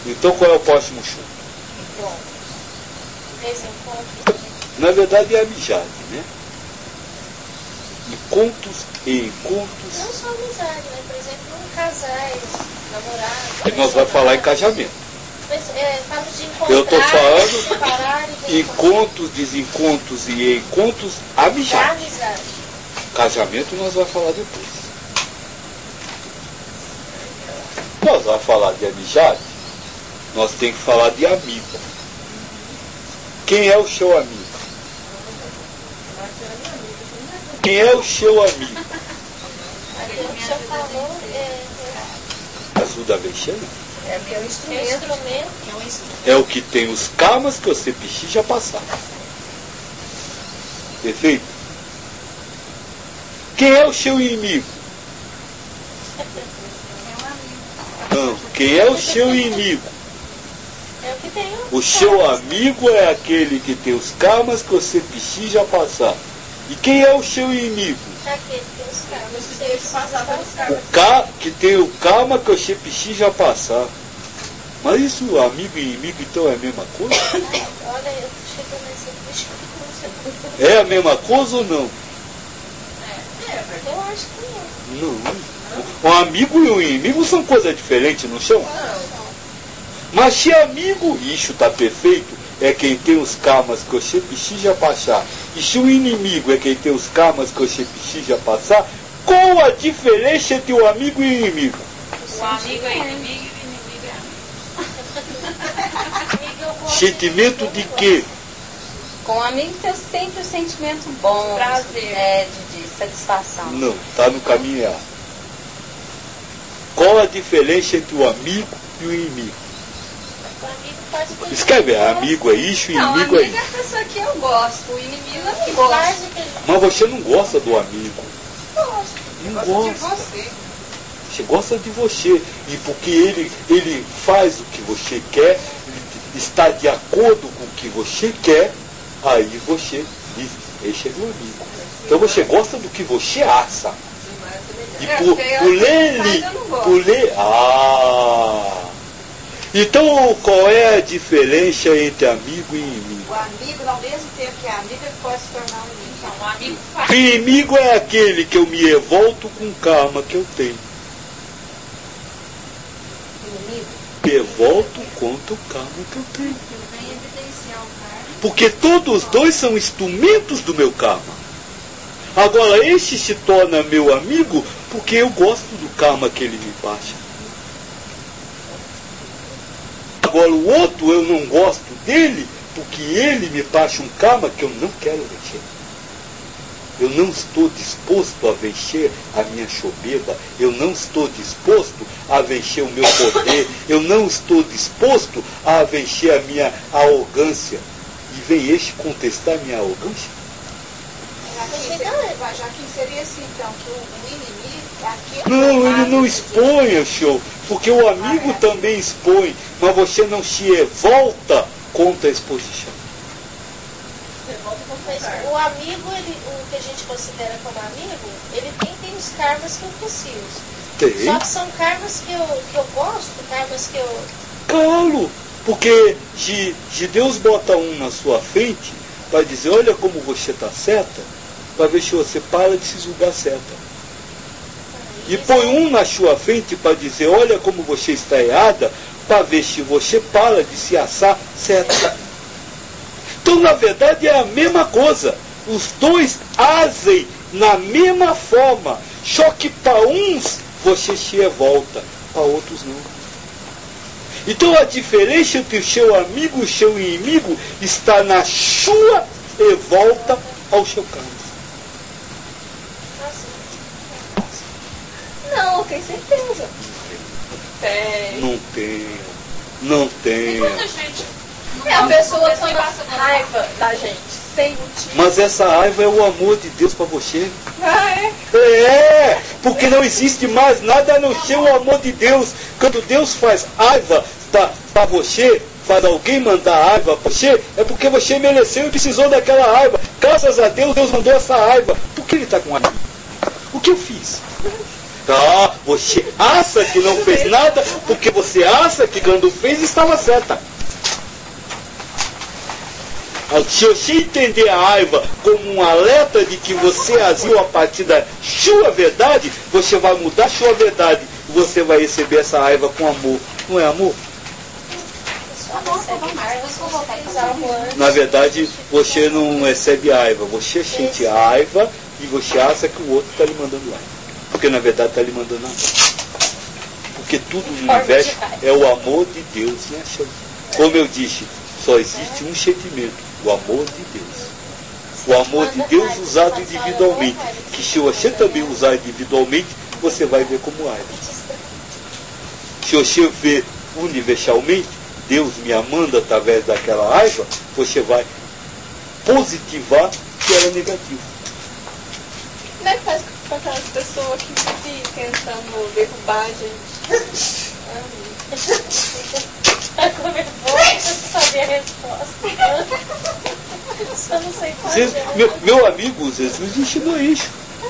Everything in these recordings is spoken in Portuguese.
Então qual é o próximo show? Bom, desencontro. Na verdade é amizade, né? Encontros e encontros. Não só amizade, né? Por exemplo, casais, namorados. Aí nós vamos falar em casamento. Falo de encontrar, Eu estou falando separar e encontros, desencontros e encontros, amizade. amizade. Casamento nós vamos falar depois. Nós vamos falar de amizade, nós temos que falar de amigo. Quem é o seu amigo? Quem é o seu amigo? Aquilo que o senhor falou Ajuda a mexer? É porque é um é instrumento. É o que tem os karmas que você precisa passar. Perfeito? Quem é o seu inimigo? Não, quem é o seu inimigo? É o que tem O seu amigo é aquele que tem os karmas que você precisa passar. E quem é o seu inimigo? Aquele que tem os carros. Você tem que passar pelos O caras. que tem o karma que você precisa passar. Mas isso, amigo e inimigo, então é a mesma coisa? Olha, eu chego nesse bicho. É a mesma coisa ou não? Eu acho que não. Não. Um amigo e um inimigo são coisas diferentes, não são? Mas se amigo, isso está perfeito, é quem tem os karmas que você precisa passar. E se o inimigo é quem tem os karmas que você precisa passar, qual a diferença entre o amigo e o inimigo? O amigo é inimigo e o inimigo é amigo. Amigo, eu gosto Sentimento de quê? Com o amigo tem sempre o sentimento bom, Prazer. de satisfação. Não, está no caminho errado. Qual a diferença entre o amigo e o inimigo? O amigo faz o que Escreve, ele amigo é isso e Não, o inimigo é amigo é a isso. pessoa que eu gosto, o inimigo eu não faz gosto. o que ele Mas você não gosta do amigo. Gosto. Não Eu gosto de gosta. você. Você gosta de você. E porque ele faz o que você quer, ele está de acordo com o que você quer, aí você diz, esse é meu amigo. Então você gosta do que você acha. E por ler. Então qual é a diferença entre amigo e inimigo? O amigo, ao mesmo tempo que é amigo, ele pode se tornar um inimigo. Então, um amigo faz. O inimigo é aquele que eu me revolto com o karma que eu tenho. Inimigo? Revolto contra o karma que eu tenho. Vem evidenciar o cara. Porque todos os dois são instrumentos do meu karma. Agora, este se torna meu amigo porque eu gosto do karma que ele me passa. Agora, o outro eu não gosto dele porque ele me passa um karma que eu não quero vencer. Eu não estou disposto a vencer a minha soberba. Eu não estou disposto a vencer o meu poder. Eu não estou disposto a vencer a minha arrogância. E vem este contestar a minha arrogância? Já que seria assim, então, que o inimigo é aquele... Não, ele não expõe, show. Porque o amigo também expõe. Mas você não se revolta contra a exposição. O amigo, o que a gente considera como amigo, ele tem os karmas que eu preciso. Tem. Só que são karmas que eu gosto, karmas que eu... Claro, porque se Deus bota um na sua frente para dizer, olha como você está certa, para ver se você para de se julgar certa. E põe um na sua frente para dizer, olha como você está errada, para ver se você para de se assar certa. Então, na verdade, é a mesma coisa. Os dois agem na mesma forma. Só que para uns você se revolta, para outros não. Então a diferença entre o seu amigo e o seu inimigo está na sua revolta ao seu karma. Não, tem certeza. Tem. Não tem. Não E tem. quando a gente. É a pessoa Você com passa por raiva da gente, sem motivo. Mas essa raiva é o amor de Deus para você. Ah, é? É, porque não existe mais nada a não ser o amor de Deus. Quando Deus faz raiva para você, faz alguém mandar raiva para você, é porque você mereceu e precisou daquela raiva. Graças a Deus, Deus mandou essa raiva. Por que ele está com raiva? O que eu fiz? Tá, você acha que não fez nada porque você acha que quando fez estava certa. Se você entender a raiva como um alerta de que você agiu a partir da sua verdade, você vai mudar a sua verdade e você vai receber essa raiva com amor. Não é amor? Na verdade, você não recebe raiva, você sente raiva e você acha que o outro está lhe mandando raiva. Porque na verdade está lhe mandando amor. Porque tudo no universo é o amor de Deus. Né? Como eu disse, só existe um sentimento. O amor de Deus. O amor de Deus usado individualmente. Que se você também usar individualmente, você vai ver como raiva. Se você ver universalmente, Deus me amando através daquela raiva, você vai positivar que era negativo. Como é que faz com aquelas pessoas que vivem tentando derrubar a gente? Como é bom você saber a resposta. Só não sei qual é. Meu amigo, Jesus ensinou isso.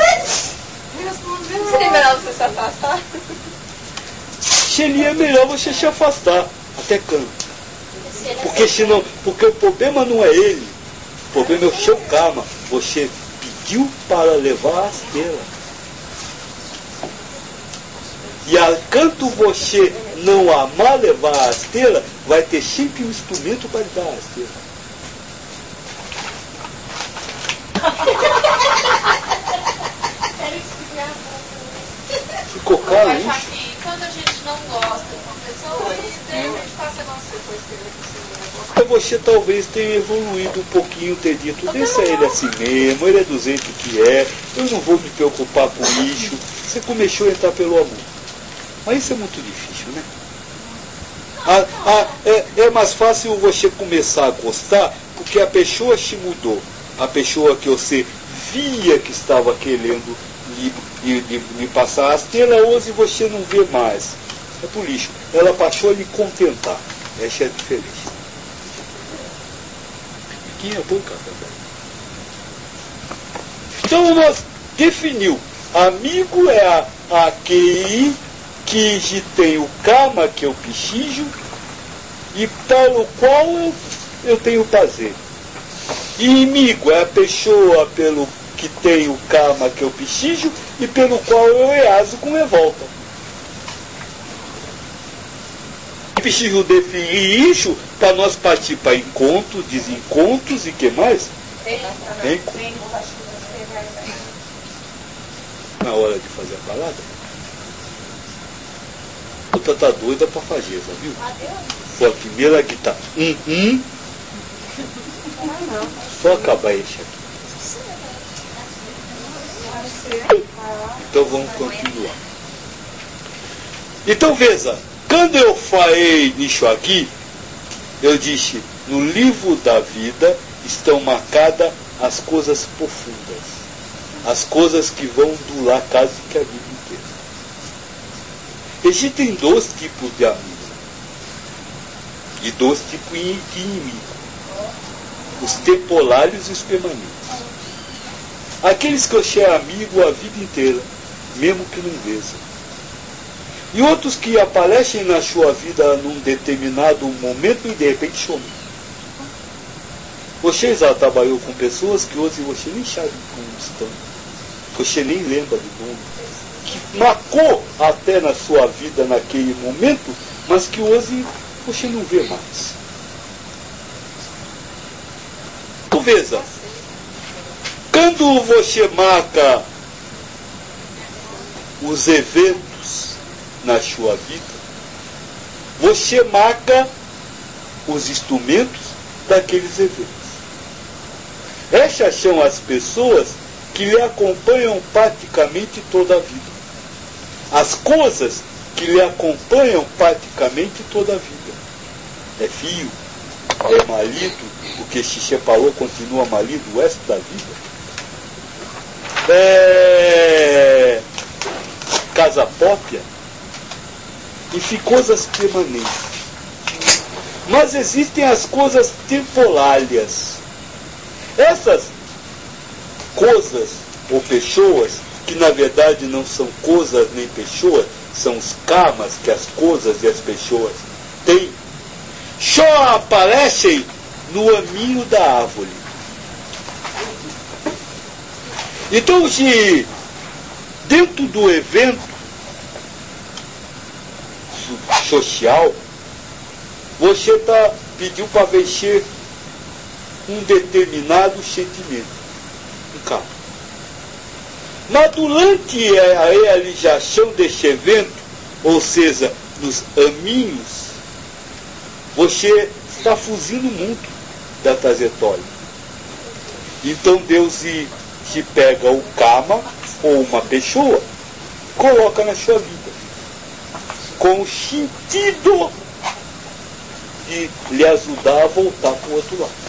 Seria melhor você se afastar? Seria melhor você se afastar. Até quando? Porque o problema não é ele. O problema é o seu karma. Você pediu para levar a rasteira. E enquanto você não amar levar a rasteira, vai ter sempre um instrumento para lhe dar a rasteira. Ficou claro isso? Aqui, quando a gente não gosta de uma pessoa, de repente passa a gostar depois que ele Você talvez tenha evoluído um pouquinho, ter dito, deixa ele assim mesmo, ele é do jeito que é, eu não vou me preocupar com isso. Você começou a entrar pelo amor. Mas isso é muito difícil, né? É mais fácil você começar a gostar porque a pessoa se mudou. A pessoa que você via que estava querendo lhe passar a rasteira, hoje você não vê mais. É por isso. Ela passou a lhe contentar. Essa é a diferença. Quem é boca também. Então nós definiu. Amigo é aquele que tem o karma que eu preciso e pelo qual eu tenho prazer. E inimigo é a pessoa pelo que tem o karma que eu preciso e pelo qual eu reajo com revolta. Preciso definir isso para nós partir para encontros, desencontros e que mais? Encontros. Na hora de fazer a parada. Puta, tá doida para fazer, já viu? Foi a primeira guitarra. Só acabar esse aqui. Então vamos continuar. Então veja, quando eu falei nisso aqui, eu disse, no livro da vida estão marcadas as coisas profundas, as coisas que vão durar quase que a vida inteira. Existem dois tipos de amigos e dois tipos de inimigos. Os temporários e os permanentes. Aqueles que você é amigo a vida inteira, mesmo que não veja. E outros que aparecem na sua vida num determinado momento e de repente somem. Você já trabalhou com pessoas que hoje você nem sabe como estão. Você nem lembra do nome. Que marcou até na sua vida naquele momento, mas que hoje você não vê mais. Veja, quando você marca os eventos na sua vida, você marca os instrumentos daqueles eventos. Essas são as pessoas que lhe acompanham praticamente toda a vida. As coisas que lhe acompanham praticamente toda a vida. É filho, é marido, porque se separou, continua marido o resto da vida. É casa própria. Enfim, coisas permanentes. Mas existem as coisas temporárias. Essas coisas ou pessoas que na verdade não são coisas nem pessoas, são os karmas que as coisas e as pessoas têm, só aparecem no aminho da árvore. Então, se dentro do evento social, você pediu para vencer um determinado sentimento, um carro. Mas durante a realização desse evento, ou seja, nos aminhos, você está fugindo muito da trajetória. Então Deus te pega o karma ou uma pessoa, coloca na sua vida, com o sentido de lhe ajudar a voltar para o outro lado.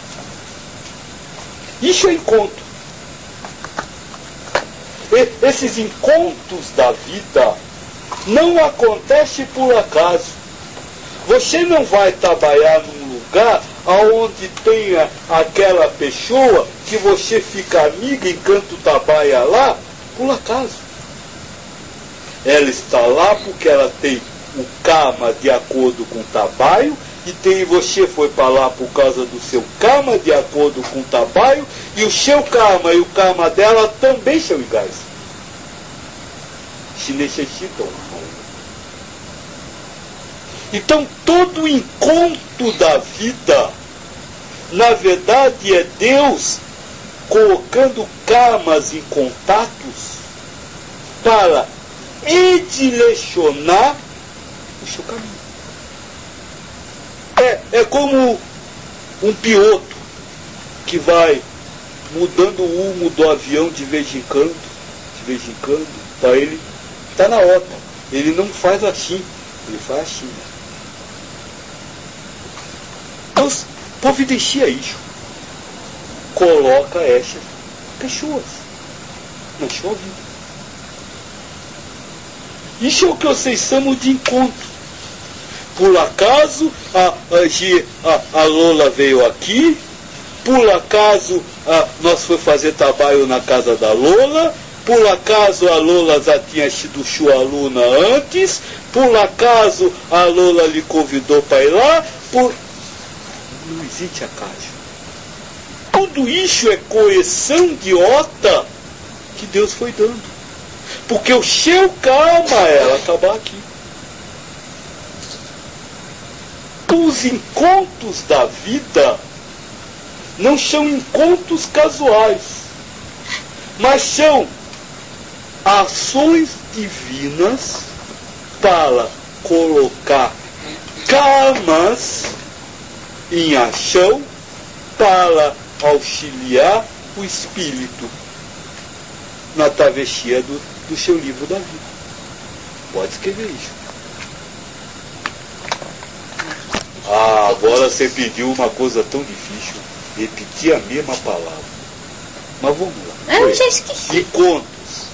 Isso é encontro. Esses encontros da vida não acontecem por acaso. Você não vai trabalhar num lugar onde tenha aquela pessoa que você fica amiga enquanto trabalha lá, por acaso. Ela está lá porque ela tem o karma de acordo com o trabalho, e você foi para lá por causa do seu karma de acordo com o trabalho, e o seu karma e o karma dela também são iguais. Se necessitam. Então todo encontro da vida, na verdade, é Deus colocando karmas em contatos para edirecionar o seu caminho. É como um piloto que vai mudando o rumo do avião de vez em quando, para ele está na rota. Ele não faz assim, ele faz assim. Deus providencia isso. Coloca essas pessoas na sua vida. Isso é o que vocês chamam de encontro. Por acaso a Lola veio aqui, por acaso nós fomos fazer trabalho na casa da Lola, por acaso a Lola já tinha sido sua aluna antes, por acaso a Lola lhe convidou para ir lá, não existe acaso. Tudo isso é correção de rota que Deus foi dando. Porque o seu karma era acabar aqui. Os encontros da vida não são encontros casuais, mas são ações divinas para colocar karmas em ação para auxiliar o espírito na travessia do seu livro da vida. Pode escrever isso. Agora você pediu uma coisa tão difícil, repetir a mesma palavra. Mas vamos lá. Eu já esqueci. Encontros.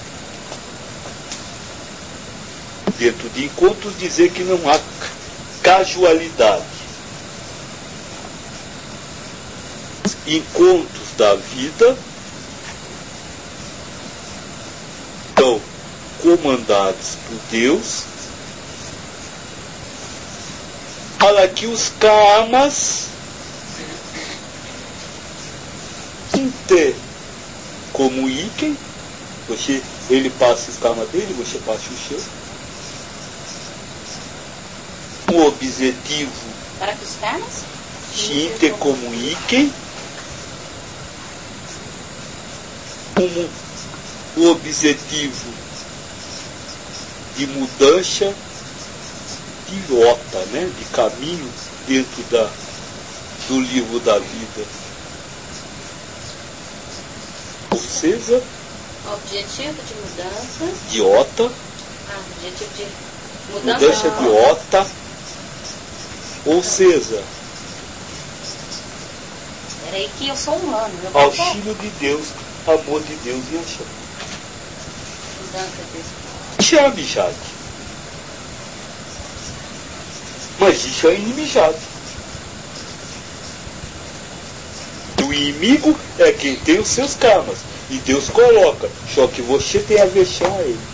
Dentro de encontros dizer que não há casualidade. Encontros da vida são comandados por Deus para que os karmas intercomuniquem. Ele passa o karma dele, você passa o seu. O objetivo Para que os karmas se intercomuniquem como o objetivo de mudança de rota, né? De caminho dentro do livro da vida. Ou seja, objetivo de mudança. de rota, Objetivo de mudança de rota, ou seja, Peraí que eu sou humano. Eu auxílio de Deus, amor de Deus e ação. mudança de Isso é amizade. Mas isso é inimizade. O inimigo é quem tem os seus karmas. E Deus coloca, só que você tem aversão a ele.